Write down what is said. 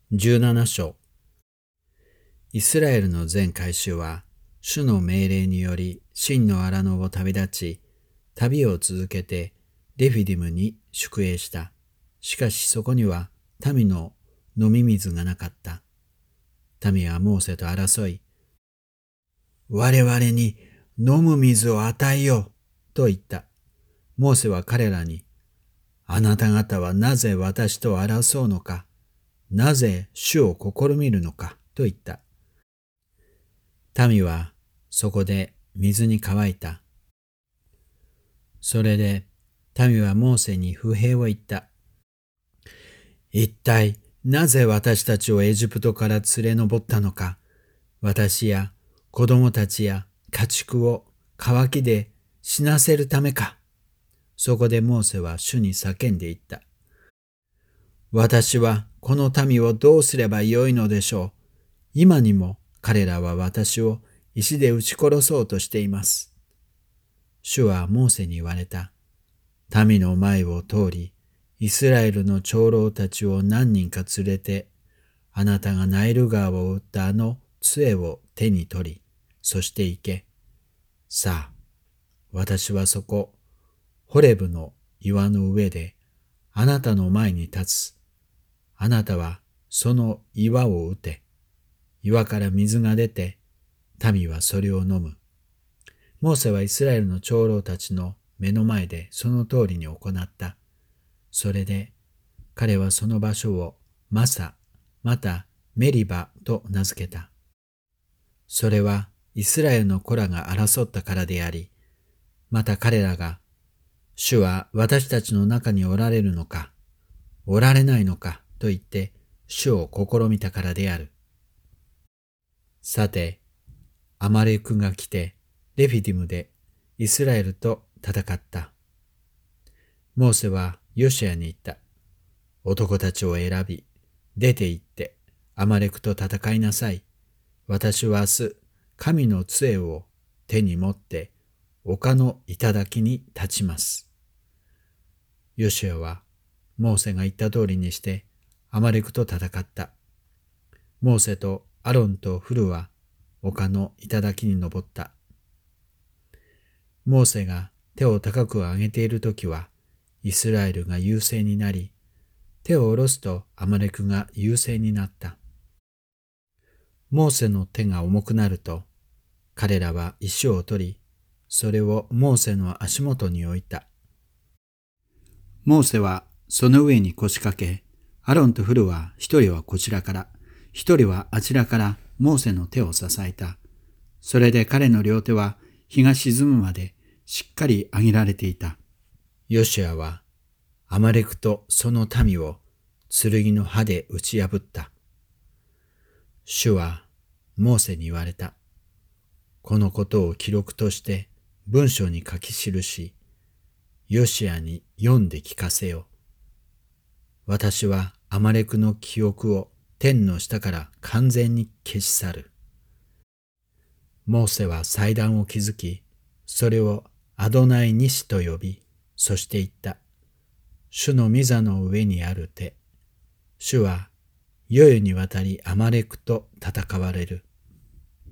17章。イスラエルの全会衆は、主の命令により、真の荒野を旅立ち、旅を続けて、レフィディムに宿営した。しかしそこには、民の飲み水がなかった。民はモーセと争い、我々に飲む水を与えようと言った。モーセは彼らに、あなた方はなぜ私と争うのか、なぜ主を試みるのかと言った。民はそこで水に乾いた。それで民はモーセに不平を言った。一体なぜ私たちをエジプトから連れ上ったのか。私や子供たちや家畜を渇きで死なせるためか。そこでモーセは主に叫んでいった。私はこの民をどうすればよいのでしょう。今にも彼らは私を石で撃ち殺そうとしています。主はモーセに言われた。民の前を通り、イスラエルの長老たちを何人か連れて、あなたがナイル川を打ったあの杖を手に取り、そして行け。さあ、私はそこ、ホレブの岩の上で、あなたの前に立つ。あなたはその岩を打て。岩から水が出て、民はそれを飲む。モーセはイスラエルの長老たちの目の前でその通りに行った。それで彼はその場所をマサ、またメリバと名付けた。それはイスラエルの子らが争ったからであり、また彼らが、主は私たちの中におられるのか、おられないのかと言って主を試みたからである。さて、アマレクが来てレフィディムでイスラエルと戦った。モーセはヨシュアに言った。男たちを選び、出て行ってアマレクと戦いなさい。私は明日、神の杖を手に持って丘の頂に立ちます。ヨシュアはモーセが言った通りにしてアマレクと戦った。モーセとアロンとフルは丘の頂に登った。モーセが手を高く上げているときはイスラエルが優勢になり、手を下ろすとアマレクが優勢になった。モーセの手が重くなると、彼らは石を取り、それをモーセの足元に置いた。モーセはその上に腰掛け、アロンとフルは一人はこちらから、一人はあちらからモーセの手を支えた。それで彼の両手は日が沈むまでしっかり上げられていた。ヨシュアはアマレクとその民を剣の刃で打ち破った。主はモーセに言われた。このことを記録として文章に書き記し、ヨシュアに読んで聞かせよ。私はアマレクの記憶を天の下から完全に消し去る。モーセは祭壇を築き、それをアドナイニシと呼び、そして言った。主の御座の上にある手。主は世々にわたりアマレクと戦われる。